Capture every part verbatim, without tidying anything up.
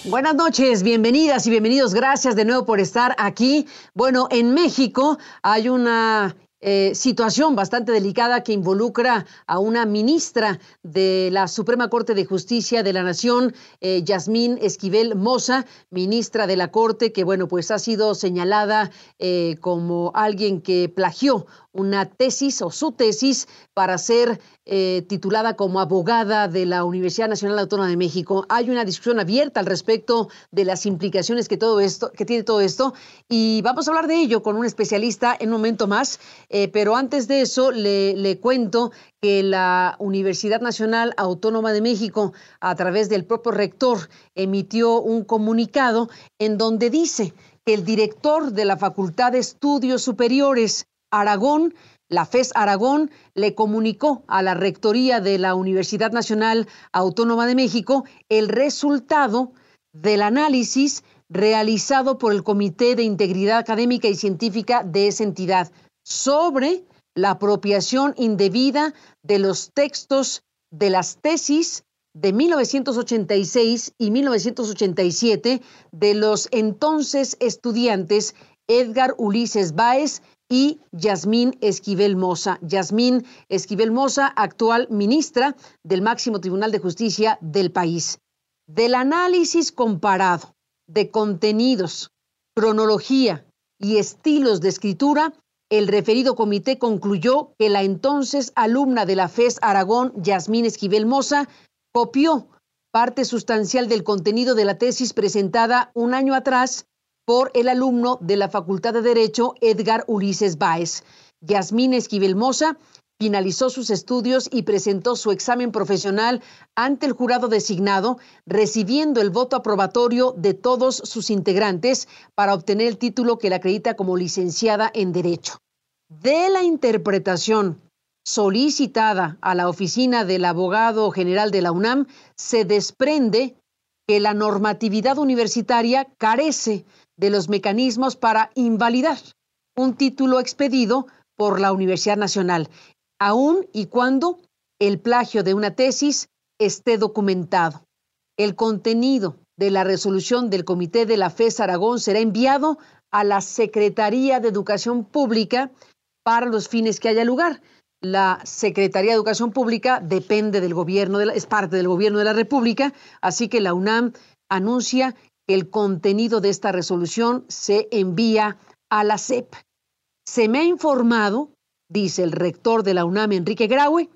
Buenas noches, bienvenidas y bienvenidos. Gracias de nuevo por estar aquí. Bueno, en México hay una eh, situación bastante delicada que involucra a una ministra de la Suprema Corte de Justicia de la Nación, eh, Yasmín Esquivel Moza, ministra de la Corte, que bueno, pues ha sido señalada eh, como alguien que plagió una tesis o su tesis para ser eh, titulada como abogada de la Universidad Nacional Autónoma de México. Hay una discusión abierta al respecto de las implicaciones que todo esto, que tiene todo esto, y vamos a hablar de ello con un especialista en un momento más, eh, pero antes de eso le, le cuento que la Universidad Nacional Autónoma de México, a través del propio rector, emitió un comunicado en donde dice que el director de la Facultad de Estudios Superiores Aragón, la FES Aragón, le comunicó a la Rectoría de la Universidad Nacional Autónoma de México el resultado del análisis realizado por el Comité de Integridad Académica y Científica de esa entidad sobre la apropiación indebida de los textos de las tesis de mil novecientos ochenta y seis y mil novecientos ochenta y siete de los entonces estudiantes Edgar Ulises Báez y Yasmín Esquivel Moza. Yasmín Esquivel Moza, actual ministra del máximo Tribunal de Justicia del país. Del análisis comparado de contenidos, cronología y estilos de escritura, el referido comité concluyó que la entonces alumna de la FES Aragón, Yasmín Esquivel Moza, copió parte sustancial del contenido de la tesis presentada un año atrás por el alumno de la Facultad de Derecho, Edgar Ulises Báez. Yasmín Esquivel Moza finalizó sus estudios y presentó su examen profesional ante el jurado designado, recibiendo el voto aprobatorio de todos sus integrantes para obtener el título que la acredita como licenciada en Derecho. De la interpretación solicitada a la oficina del abogado general de la UNAM, se desprende que la normatividad universitaria carece de los mecanismos para invalidar un título expedido por la Universidad Nacional, aun y cuando el plagio de una tesis esté documentado. El contenido de la resolución del Comité de la FES Aragón será enviado a la Secretaría de Educación Pública para los fines que haya lugar. La Secretaría de Educación Pública depende del gobierno, de la, es parte del gobierno de la República, así que la UNAM anuncia que el contenido de esta resolución se envía a la S E P. Se me ha informado, dice el rector de la UNAM, Enrique Graue,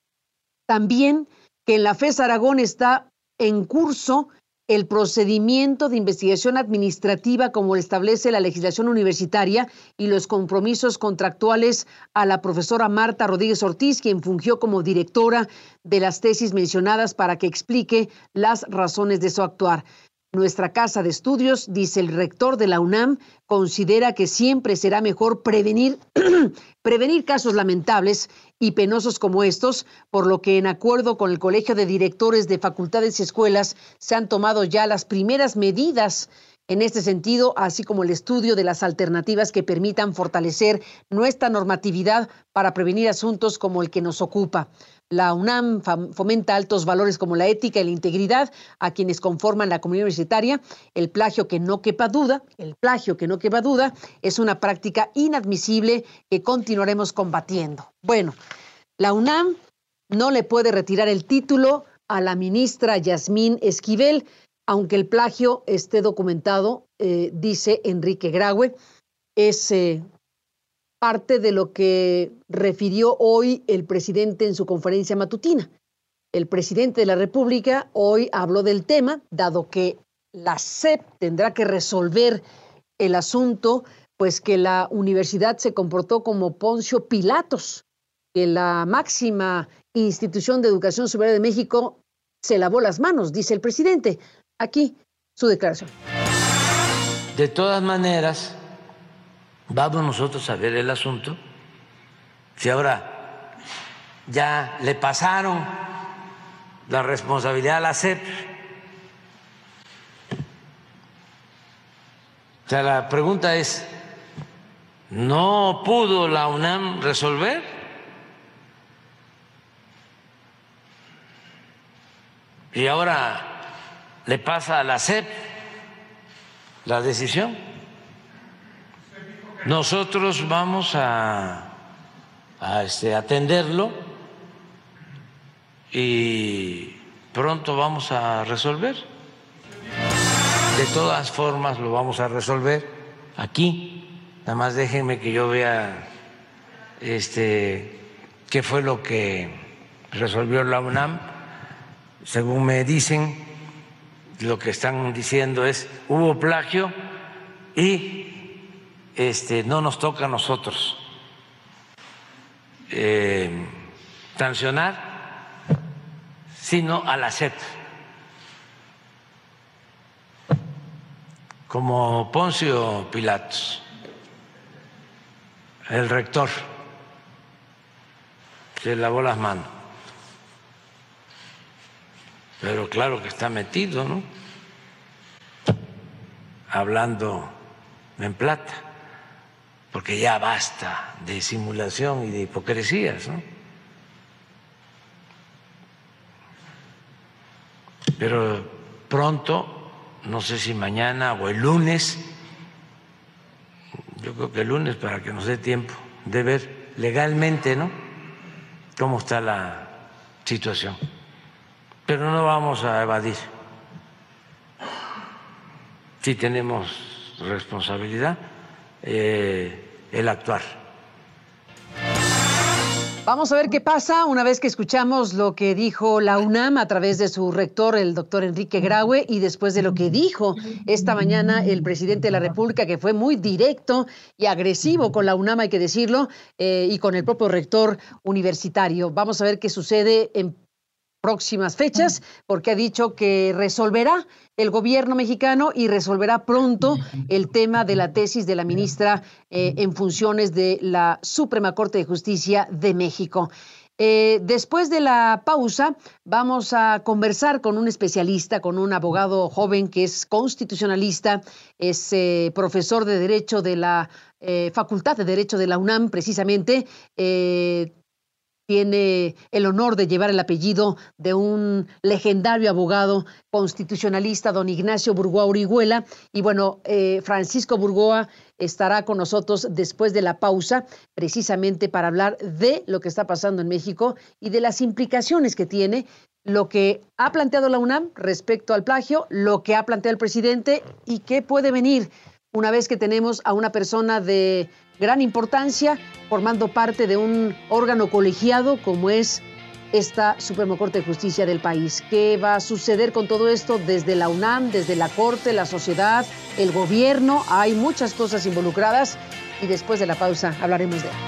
también que en la FES Aragón está en curso el procedimiento de investigación administrativa como establece la legislación universitaria y los compromisos contractuales a la profesora Marta Rodríguez Ortiz, quien fungió como directora de las tesis mencionadas, para que explique las razones de su actuar. Nuestra casa de estudios, dice el rector de la UNAM, considera que siempre será mejor prevenir, prevenir casos lamentables y penosos como estos, por lo que en acuerdo con el Colegio de Directores de Facultades y Escuelas se han tomado ya las primeras medidas en este sentido, así como el estudio de las alternativas que permitan fortalecer nuestra normatividad para prevenir asuntos como el que nos ocupa. La UNAM fomenta altos valores como la ética y la integridad a quienes conforman la comunidad universitaria. El plagio que no quepa duda, el plagio que no quepa duda, es una práctica inadmisible que continuaremos combatiendo. Bueno, la UNAM no le puede retirar el título a la ministra Yasmín Esquivel, aunque el plagio esté documentado, eh, dice Enrique Graue. Es eh, parte de lo que refirió hoy el presidente en su conferencia matutina. El presidente de la República hoy habló del tema, dado que la S E P tendrá que resolver el asunto, pues que la universidad se comportó como Poncio Pilatos, que la máxima institución de educación superior de México se lavó las manos, dice el presidente. Aquí su declaración. De todas maneras, vamos nosotros a ver el asunto. Si ahora ya le pasaron la responsabilidad a la S E P. O sea, la pregunta es, ¿no pudo la UNAM resolver? Y ahora le pasa a la S E P la decisión. Nosotros vamos a, a este, atenderlo y pronto vamos a resolver. De todas formas lo vamos a resolver aquí. Nada más déjenme que yo vea este, qué fue lo que resolvió la UNAM. Según me dicen, lo que están diciendo es hubo plagio y este, no nos toca a nosotros eh, sancionar, sino a la S E P. Como Poncio Pilatos, el rector, se lavó las manos. Pero claro que está metido, ¿no? Hablando en plata, porque ya basta de simulación y de hipocresías, ¿no? Pero pronto, no sé si mañana o el lunes, yo creo que el lunes para que nos dé tiempo de ver legalmente, ¿no?, cómo está la situación. Pero no vamos a evadir. Sí tenemos responsabilidad eh, el actuar. Vamos a ver qué pasa una vez que escuchamos lo que dijo la UNAM a través de su rector, el doctor Enrique Graue, y después de lo que dijo esta mañana el presidente de la República, que fue muy directo y agresivo con la UNAM, hay que decirlo, eh, y con el propio rector universitario. Vamos a ver qué sucede en próximas fechas, porque ha dicho que resolverá el gobierno mexicano y resolverá pronto el tema de la tesis de la ministra eh, en funciones de la Suprema Corte de Justicia de México. Eh, después de la pausa, vamos a conversar con un especialista, con un abogado joven que es constitucionalista, es eh, profesor de Derecho de la eh, Facultad de Derecho de la UNAM, precisamente. Eh, Tiene el honor de llevar el apellido de un legendario abogado constitucionalista, don Ignacio Burgoa Orihuela. Y bueno, eh, Francisco Burgoa estará con nosotros después de la pausa, precisamente para hablar de lo que está pasando en México y de las implicaciones que tiene lo que ha planteado la UNAM respecto al plagio, lo que ha planteado el presidente y qué puede venir una vez que tenemos a una persona de gran importancia formando parte de un órgano colegiado como es esta Suprema Corte de Justicia del país. ¿Qué va a suceder con todo esto desde la UNAM, desde la Corte, la sociedad, el gobierno? Hay muchas cosas involucradas y después de la pausa hablaremos de ello.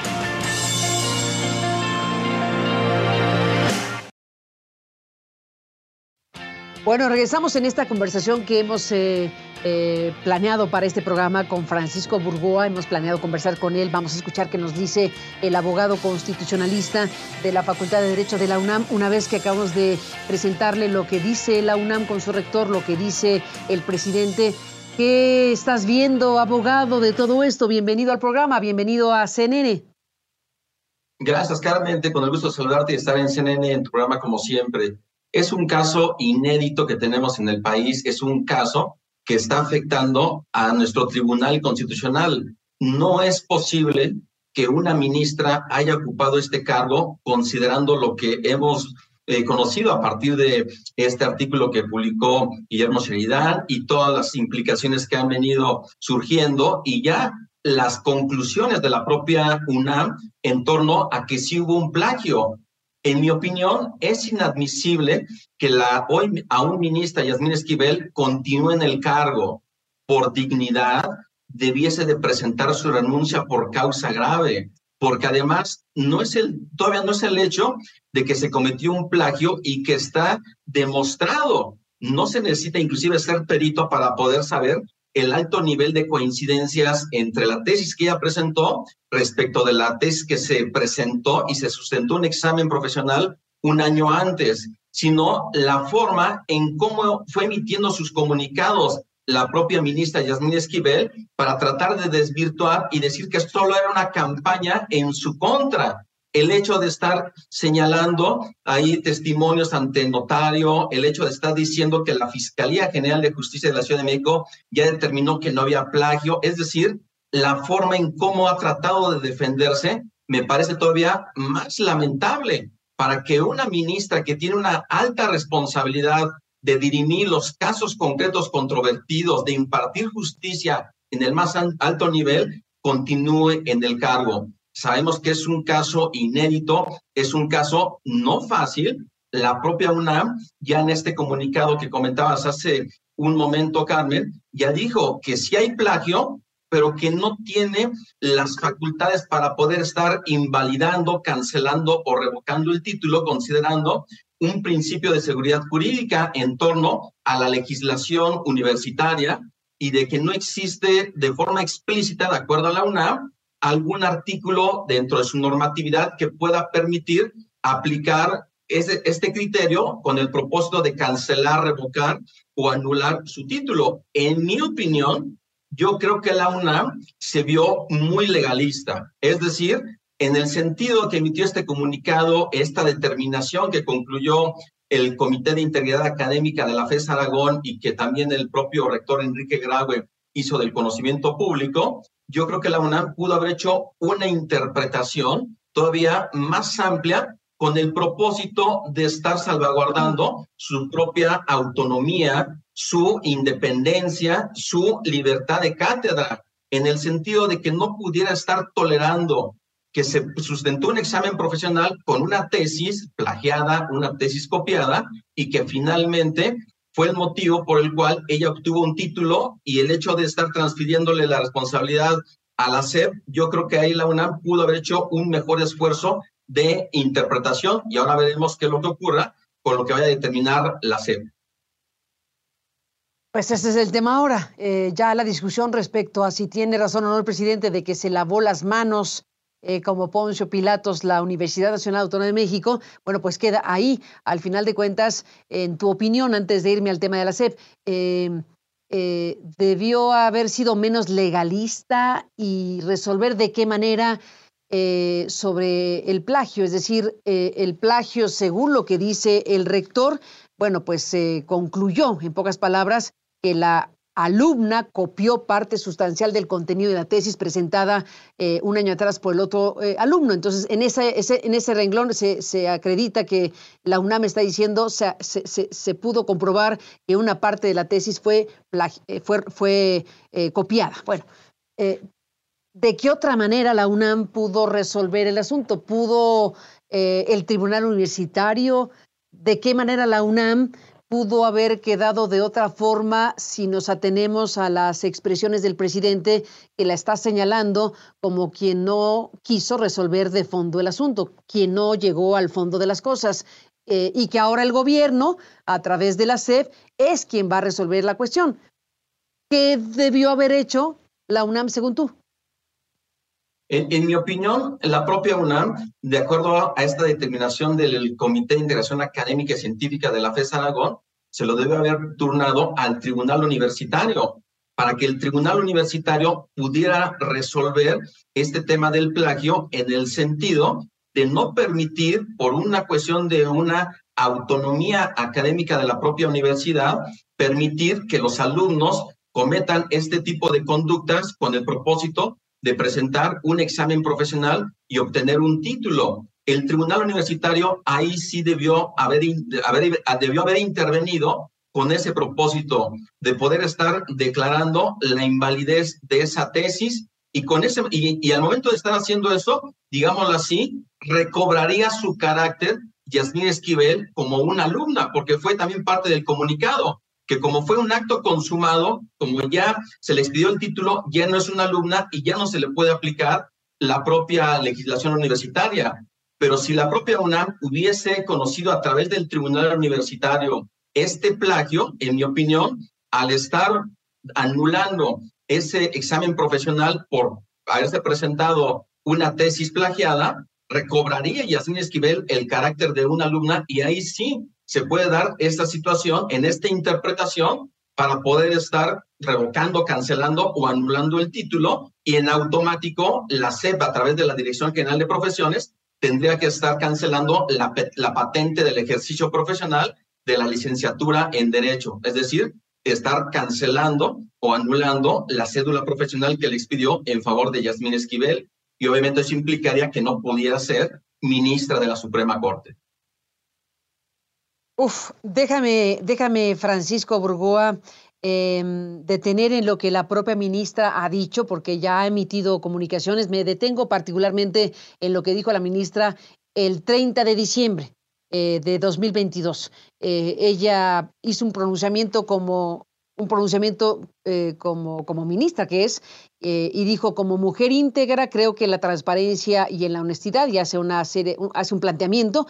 Bueno, regresamos en esta conversación que hemos eh, eh, planeado para este programa con Francisco Burgoa. Hemos planeado conversar con él. Vamos a escuchar qué nos dice el abogado constitucionalista de la Facultad de Derecho de la UNAM, una vez que acabamos de presentarle lo que dice la UNAM con su rector, lo que dice el presidente. ¿Qué estás viendo, abogado, de todo esto? Bienvenido al programa, bienvenido a C N N. Gracias, Carmen. Con el gusto de saludarte y estar en C N N, en tu programa como siempre. Es un caso inédito que tenemos en el país, es un caso que está afectando a nuestro Tribunal Constitucional. No es posible que una ministra haya ocupado este cargo considerando lo que hemos eh, conocido a partir de este artículo que publicó Guillermo Sheridan y todas las implicaciones que han venido surgiendo y ya las conclusiones de la propia UNAM en torno a que sí hubo un plagio. En mi opinión, es inadmisible que la hoy aún ministra Yasmín Esquivel continúe en el cargo. Por dignidad, debiese de presentar su renuncia por causa grave, porque además no es el, todavía no es el hecho de que se cometió un plagio y que está demostrado. No se necesita inclusive ser perito para poder saber el alto nivel de coincidencias entre la tesis que ella presentó respecto de la tesis que se presentó y se sustentó un examen profesional un año antes, sino la forma en cómo fue emitiendo sus comunicados la propia ministra Yasmín Esquivel para tratar de desvirtuar y decir que solo era una campaña en su contra. El hecho de estar señalando ahí testimonios ante notario, el hecho de estar diciendo que la Fiscalía General de Justicia de la Ciudad de México ya determinó que no había plagio, es decir, la forma en cómo ha tratado de defenderse me parece todavía más lamentable para que una ministra que tiene una alta responsabilidad de dirimir los casos concretos controvertidos, de impartir justicia en el más alto nivel, continúe en el cargo. Sabemos que es un caso inédito, es un caso no fácil. La propia UNAM, ya en este comunicado que comentabas hace un momento, Carmen, ya dijo que sí hay plagio, pero que no tiene las facultades para poder estar invalidando, cancelando o revocando el título, considerando un principio de seguridad jurídica en torno a la legislación universitaria y de que no existe de forma explícita, de acuerdo a la UNAM, algún artículo dentro de su normatividad que pueda permitir aplicar ese, este criterio con el propósito de cancelar, revocar o anular su título. En mi opinión, yo creo que la UNAM se vio muy legalista, es decir, en el sentido que emitió este comunicado, esta determinación que concluyó el Comité de Integridad Académica de la FES Aragón y que también el propio rector Enrique Graue hizo del conocimiento público, yo creo que la UNAM pudo haber hecho una interpretación todavía más amplia con el propósito de estar salvaguardando su propia autonomía, su independencia, su libertad de cátedra, en el sentido de que no pudiera estar tolerando que se sustentó un examen profesional con una tesis plagiada, una tesis copiada, y que finalmente fue el motivo por el cual ella obtuvo un título, y el hecho de estar transfiriéndole la responsabilidad a la S E P, yo creo que ahí la UNAM pudo haber hecho un mejor esfuerzo de interpretación, y ahora veremos qué es lo que ocurra con lo que vaya a determinar la S E P. Pues ese es el tema ahora. Eh, ya la discusión respecto a si tiene razón o no el presidente de que se lavó las manos eh, como Poncio Pilatos la Universidad Nacional Autónoma de México, bueno, pues queda ahí. Al final de cuentas, en tu opinión, antes de irme al tema de la S E P, eh, eh, ¿debió haber sido menos legalista y resolver de qué manera eh, sobre el plagio? Es decir, eh, el plagio, según lo que dice el rector, bueno, pues se eh, concluyó, en pocas palabras, que la alumna copió parte sustancial del contenido de la tesis presentada eh, un año atrás por el otro eh, alumno. Entonces, en ese, ese, en ese renglón se, se acredita que la UNAM está diciendo, se, se, se, se pudo comprobar que una parte de la tesis fue, eh, fue, fue eh, copiada. Bueno, eh, ¿de qué otra manera la UNAM pudo resolver el asunto? ¿Pudo eh, el tribunal universitario? ¿De qué manera la UNAM pudo haber quedado de otra forma si nos atenemos a las expresiones del presidente, que la está señalando como quien no quiso resolver de fondo el asunto, quien no llegó al fondo de las cosas, eh, y que ahora el gobierno, a través de la S E P, es quien va a resolver la cuestión? ¿Qué debió haber hecho la UNAM según tú? En, en mi opinión, la propia UNAM, de acuerdo a esta determinación del Comité de Integración Académica y Científica de la FES Aragón, se lo debe haber turnado al Tribunal Universitario para que el Tribunal Universitario pudiera resolver este tema del plagio en el sentido de no permitir, por una cuestión de una autonomía académica de la propia universidad, permitir que los alumnos cometan este tipo de conductas con el propósito de presentar un examen profesional y obtener un título. El Tribunal Universitario ahí sí debió haber, haber, debió haber intervenido con ese propósito de poder estar declarando la invalidez de esa tesis, y, con ese, y, y al momento de estar haciendo eso, digámoslo así, recobraría su carácter Yasmín Esquivel como una alumna, porque fue también parte del comunicado, que como fue un acto consumado, como ya se le expidió el título, ya no es una alumna y ya no se le puede aplicar la propia legislación universitaria. Pero si la propia UNAM hubiese conocido a través del Tribunal Universitario este plagio, en mi opinión, al estar anulando ese examen profesional por haberse presentado una tesis plagiada, recobraría Yasmín Esquivel el carácter de una alumna, y ahí sí se puede dar esta situación en esta interpretación para poder estar revocando, cancelando o anulando el título, y en automático la S E P, a través de la Dirección General de Profesiones, tendría que estar cancelando la, la patente del ejercicio profesional de la licenciatura en Derecho, es decir, estar cancelando o anulando la cédula profesional que le expidió en favor de Yasmín Esquivel, y obviamente eso implicaría que no pudiera ser ministra de la Suprema Corte. Uf, déjame, déjame, Francisco Burgoa, eh, detener en lo que la propia ministra ha dicho, porque ya ha emitido comunicaciones. Me detengo particularmente en lo que dijo la ministra el treinta de diciembre eh, de dos mil veintidós. Eh, ella hizo un pronunciamiento como un pronunciamiento eh, como, como ministra que es, eh, y dijo: como mujer íntegra, creo que en la transparencia y en la honestidad, y hace, una serie, un, hace un planteamiento,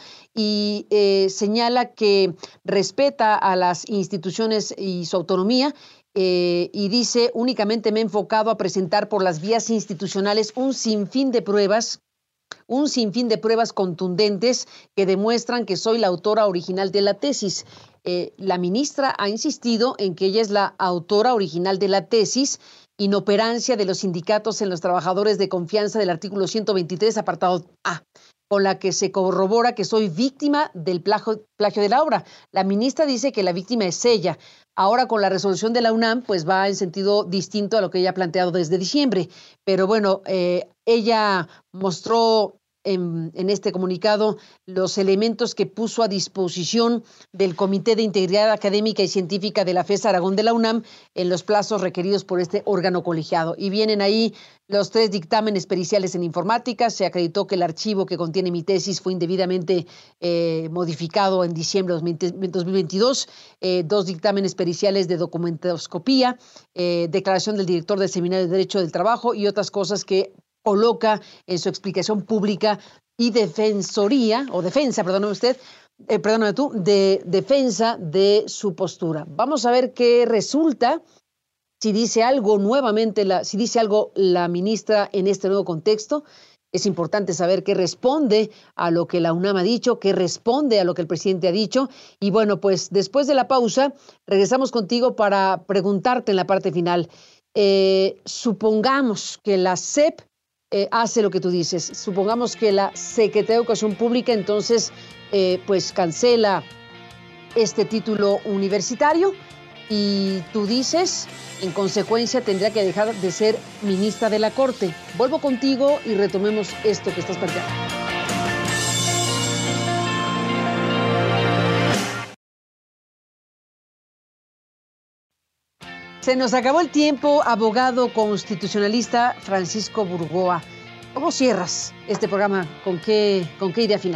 y eh, señala que respeta a las instituciones y su autonomía, eh, y dice: únicamente me he enfocado a presentar por las vías institucionales un sinfín de pruebas un sinfín de pruebas contundentes que demuestran que soy la autora original de la tesis. Eh, la ministra ha insistido en que ella es la autora original de la tesis, inoperancia de los sindicatos en los trabajadores de confianza del artículo ciento veintitrés, apartado A, con la que se corrobora que soy víctima del plagio, plagio de la obra. La ministra dice que la víctima es ella. Ahora, con la resolución de la UNAM, pues va en sentido distinto a lo que ella ha planteado desde diciembre. Pero bueno, eh, ella mostró en, en este comunicado los elementos que puso a disposición del Comité de Integridad Académica y Científica de la FES Aragón de la UNAM en los plazos requeridos por este órgano colegiado. Y vienen ahí los tres dictámenes periciales en informática. Se acreditó que el archivo que contiene mi tesis fue indebidamente eh, modificado en diciembre de dos mil veintidós. Eh, dos dictámenes periciales de documentoscopía, eh, declaración del director del Seminario de Derecho del Trabajo y otras cosas que coloca en su explicación pública y defensoría, o defensa, perdóname usted, eh, perdóname tú, de defensa de su postura. Vamos a ver qué resulta, si dice algo nuevamente, la, si dice algo la ministra en este nuevo contexto. Es importante saber qué responde a lo que la UNAM ha dicho, qué responde a lo que el presidente ha dicho. Y bueno, pues después de la pausa, regresamos contigo para preguntarte en la parte final. Eh, supongamos que la S E P Eh, hace lo que tú dices. Supongamos que la Secretaría de Educación Pública entonces eh, pues cancela este título universitario y tú dices, en consecuencia tendría que dejar de ser ministra de la Corte. Vuelvo contigo y retomemos esto que estás planteando. Se nos acabó el tiempo, abogado constitucionalista Francisco Burgoa. ¿Cómo cierras este programa? ¿Con qué, con qué idea final?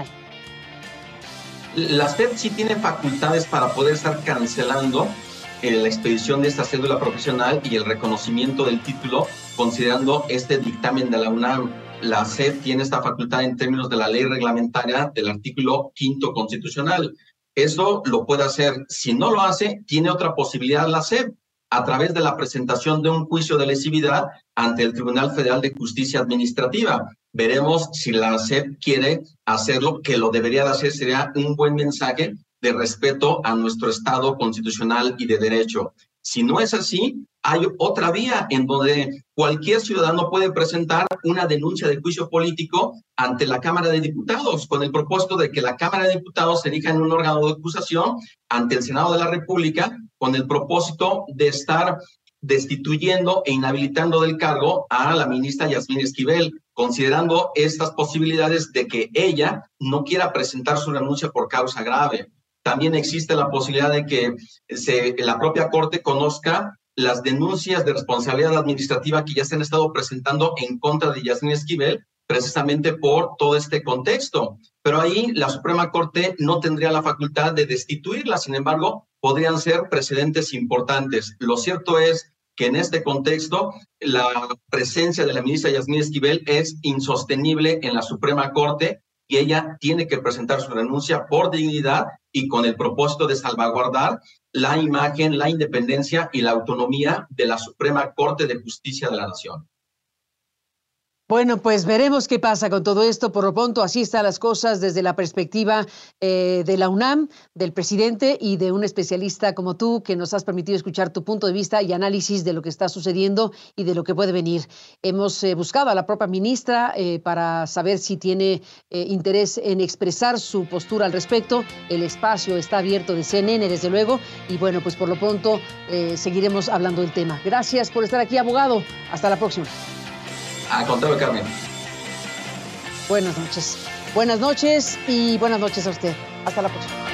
La S E P sí tiene facultades para poder estar cancelando eh, la expedición de esta cédula profesional y el reconocimiento del título, considerando este dictamen de la UNAM. La S E P tiene esta facultad en términos de la ley reglamentaria del artículo quinto constitucional. Eso lo puede hacer. Si no lo hace, tiene otra posibilidad la S E P, a través de la presentación de un juicio de lesividad ante el Tribunal Federal de Justicia Administrativa. Veremos si la S E P quiere hacerlo, que lo debería de hacer, sería un buen mensaje de respeto a nuestro Estado constitucional y de derecho. Si no es así, hay otra vía en donde cualquier ciudadano puede presentar una denuncia de juicio político ante la Cámara de Diputados, con el propósito de que la Cámara de Diputados se erija en un órgano de acusación ante el Senado de la República, con el propósito de estar destituyendo e inhabilitando del cargo a la ministra Yasmín Esquivel, considerando estas posibilidades de que ella no quiera presentar su renuncia por causa grave. También existe la posibilidad de que se, la propia Corte conozca las denuncias de responsabilidad administrativa que ya se han estado presentando en contra de Yasmín Esquivel, precisamente por todo este contexto. Pero ahí la Suprema Corte no tendría la facultad de destituirla, sin embargo, podrían ser precedentes importantes. Lo cierto es que en este contexto la presencia de la ministra Yasmín Esquivel es insostenible en la Suprema Corte y ella tiene que presentar su renuncia por dignidad y con el propósito de salvaguardar la imagen, la independencia y la autonomía de la Suprema Corte de Justicia de la Nación. Bueno, pues veremos qué pasa con todo esto. Por lo pronto, así están las cosas desde la perspectiva eh, de la UNAM, del presidente y de un especialista como tú, que nos has permitido escuchar tu punto de vista y análisis de lo que está sucediendo y de lo que puede venir. Hemos eh, buscado a la propia ministra eh, para saber si tiene eh, interés en expresar su postura al respecto. El espacio está abierto de C N N, desde luego, y bueno, pues por lo pronto eh, seguiremos hablando del tema. Gracias por estar aquí, abogado. Hasta la próxima. Al contrario, Carmen. Buenas noches. Buenas noches y buenas noches a usted. Hasta la próxima.